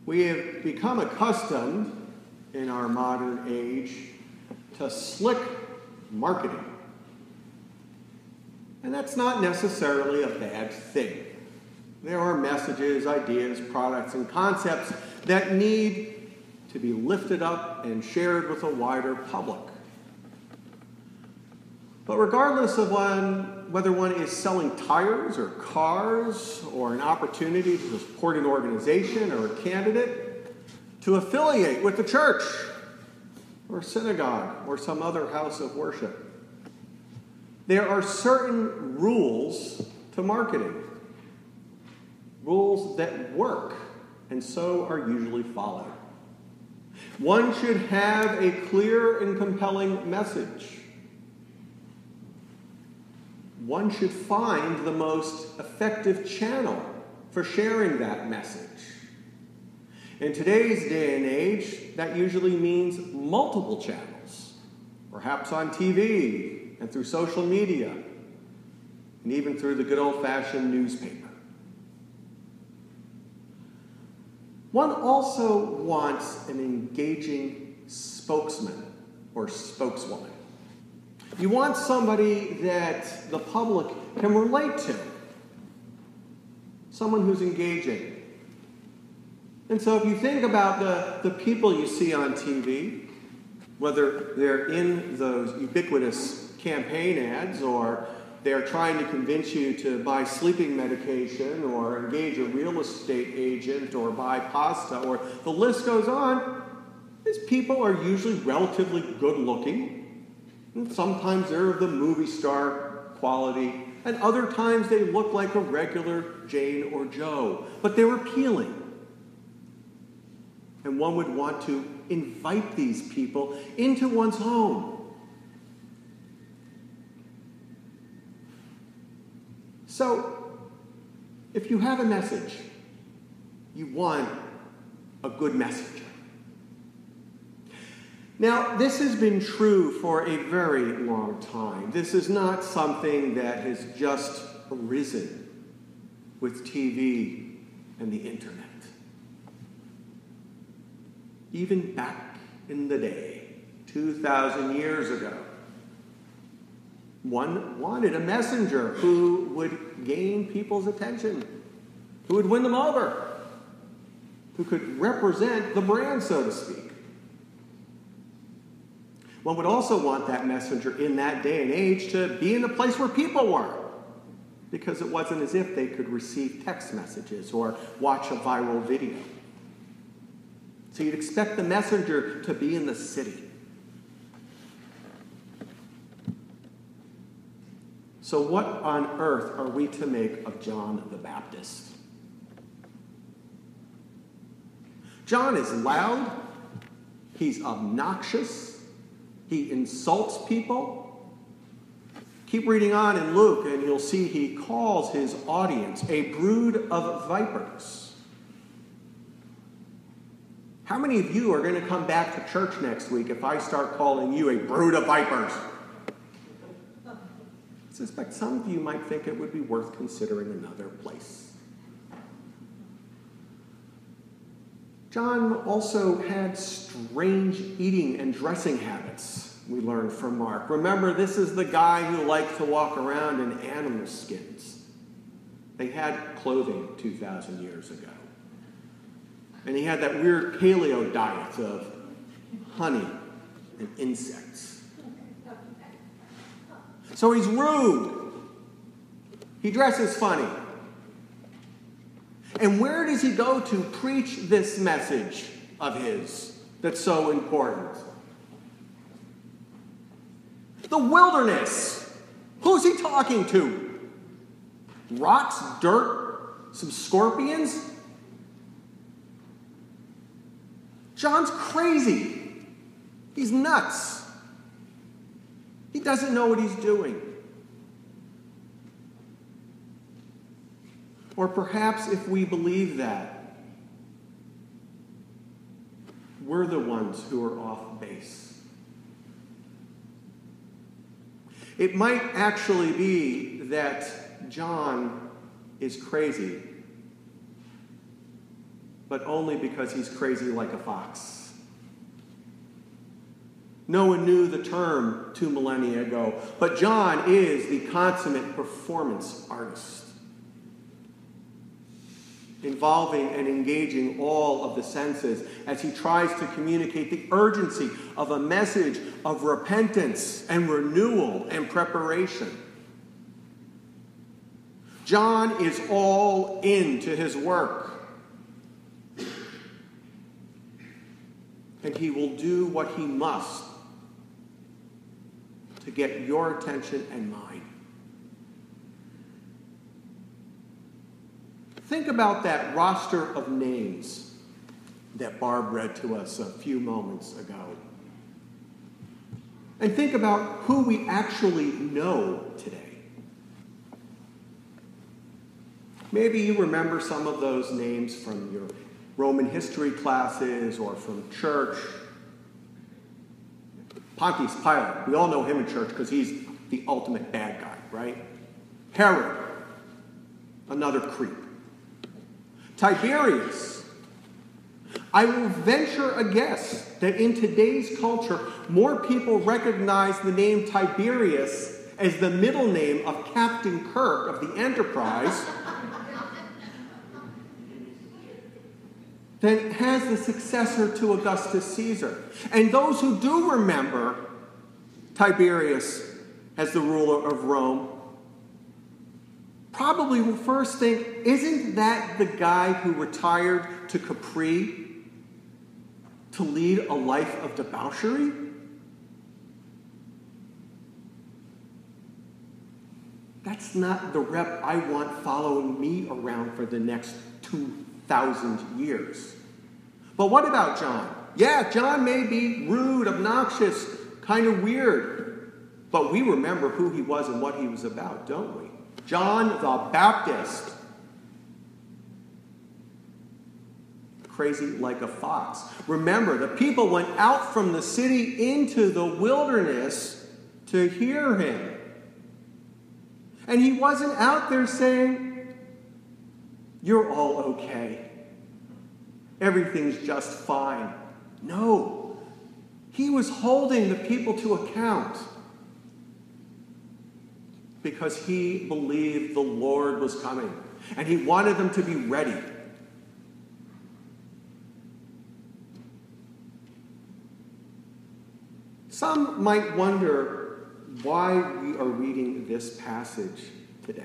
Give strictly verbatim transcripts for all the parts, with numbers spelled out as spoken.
We have become accustomed in our modern age to slick marketing. And that's not necessarily a bad thing. There are messages, ideas, products, and concepts that need to be lifted up and shared with a wider public. But regardless of one, whether one is selling tires or cars or an opportunity to support an organization or a candidate, to affiliate with the church or synagogue or some other house of worship, there are certain rules to marketing. Rules that work and so are usually followed. One should have a clear and compelling message. One should find the most effective channel for sharing that message. In today's day and age, that usually means multiple channels, perhaps on T V and through social media, and even through the good old-fashioned newspaper. One also wants an engaging spokesman or spokeswoman. You want somebody that the public can relate to. Someone who's engaging. And so if you think about the, the people you see on T V, whether they're in those ubiquitous campaign ads or they're trying to convince you to buy sleeping medication or engage a real estate agent or buy pasta, or the list goes on, these people are usually relatively good looking. And sometimes they're of the movie star quality, and other times they look like a regular Jane or Joe, but they're appealing. And one would want to invite these people into one's home. So, if you have a message, you want a good messenger. Now, this has been true for a very long time. This is not something that has just arisen with T V and the internet. Even back in the day, two thousand years ago, one wanted a messenger who would gain people's attention, who would win them over, who could represent the brand, so to speak. One would also want that messenger in that day and age to be in a place where people were, because it wasn't as if they could receive text messages or watch a viral video. So you'd expect the messenger to be in the city. So what on earth are we to make of John the Baptist? John is loud. He's obnoxious. He insults people. Keep reading on in Luke, and you'll see he calls his audience a brood of vipers. How many of you are going to come back to church next week if I start calling you a brood of vipers? I suspect some of you might think it would be worth considering another place. John also had strange eating and dressing habits, we learned from Mark. Remember, this is the guy who liked to walk around in animal skins. They had clothing two thousand years ago. And he had that weird paleo diet of honey and insects. So he's rude. He dresses funny. And where does he go to preach this message of his that's so important? The wilderness. Who's he talking to? Rocks, dirt, some scorpions? John's crazy. He's nuts. He doesn't know what he's doing. Or perhaps if we believe that, we're the ones who are off base. It might actually be that John is crazy but only because he's crazy like a fox. No one knew the term two millennia ago, but John is the consummate performance artist, involving and engaging all of the senses as he tries to communicate the urgency of a message of repentance and renewal and preparation. John is all into his work. And he will do what he must to get your attention and mine. Think about that roster of names that Barb read to us a few moments ago. And think about who we actually know today. Maybe you remember some of those names from your Roman history classes or from church. Pontius Pilate, we all know him in church because he's the ultimate bad guy, right? Herod, another creep. Tiberius. I will venture a guess that in today's culture, more people recognize the name Tiberius as the middle name of Captain Kirk of the Enterprise than has the successor to Augustus Caesar. And those who do remember Tiberius as the ruler of Rome probably will first think, isn't that the guy who retired to Capri to lead a life of debauchery? That's not the rep I want following me around for the next two thousand years. But what about John? Yeah, John may be rude, obnoxious, kind of weird, but we remember who he was and what he was about, don't we? John the Baptist. Crazy like a fox. Remember, the people went out from the city into the wilderness to hear him. And he wasn't out there saying, you're all okay. Everything's just fine. No. He was holding the people to account because he believed the Lord was coming. And he wanted them to be ready. Some might wonder why we are reading this passage today.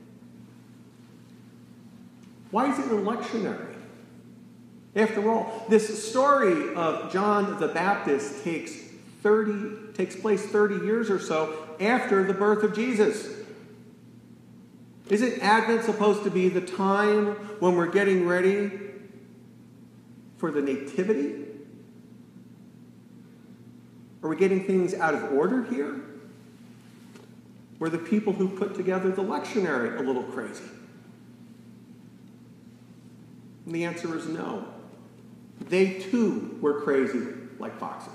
Why is it a lectionary? After all, this story of John the Baptist takes thirty takes place thirty years or so after the birth of Jesus. Isn't Advent supposed to be the time when we're getting ready for the Nativity? Are we getting things out of order here? Were the people who put together the lectionary a little crazy? And the answer is no. They too were crazy like foxes.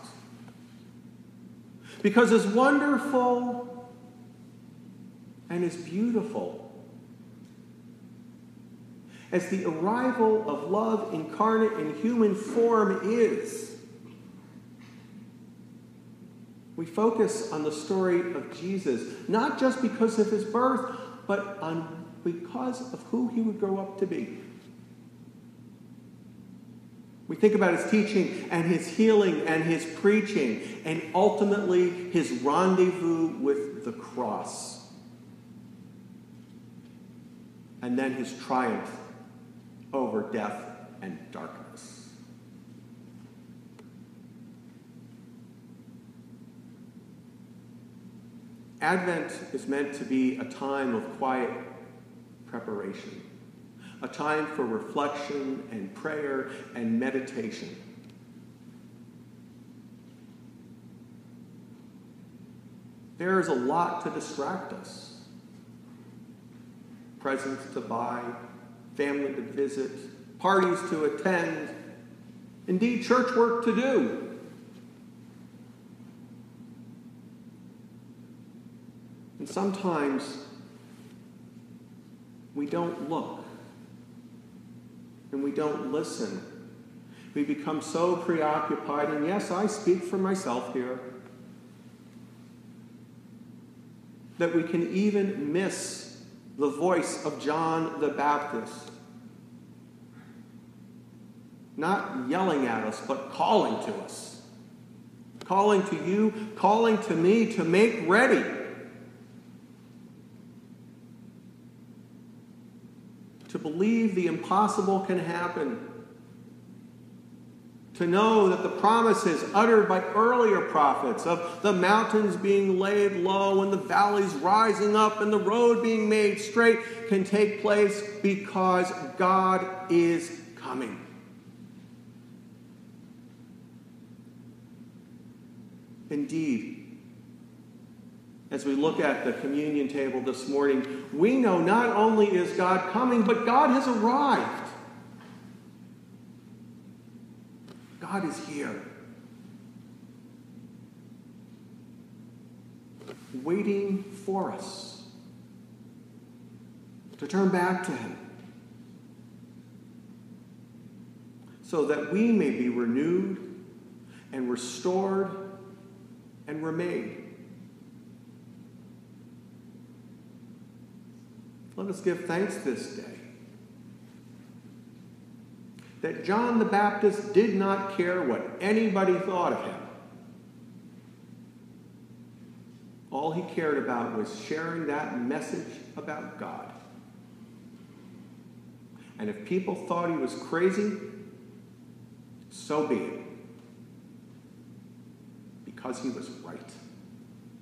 Because as wonderful and as beautiful as the arrival of love incarnate in human form is, we focus on the story of Jesus, not just because of his birth, but on because of who he would grow up to be. We think about his teaching and his healing and his preaching and ultimately his rendezvous with the cross. And then his triumph over death and darkness. Advent is meant to be a time of quiet preparation. A time for reflection and prayer and meditation. There is a lot to distract us. Presents to buy, family to visit, parties to attend, indeed church work to do. And sometimes we don't look. And we we don't listen. We become so preoccupied, and yes, I speak for myself here, that we can even miss the voice of John the Baptist. Not yelling at us, but calling to us. Calling to you, calling to me to make ready. To believe the impossible can happen. To know that the promises uttered by earlier prophets of the mountains being laid low and the valleys rising up and the road being made straight can take place because God is coming. Indeed, as we look at the communion table this morning, we know not only is God coming, but God has arrived. God is here, waiting for us to turn back to him so that we may be renewed and restored and remade. Let us give thanks this day that John the Baptist did not care what anybody thought of him. All he cared about was sharing that message about God. And if people thought he was crazy, so be it. Because he was right.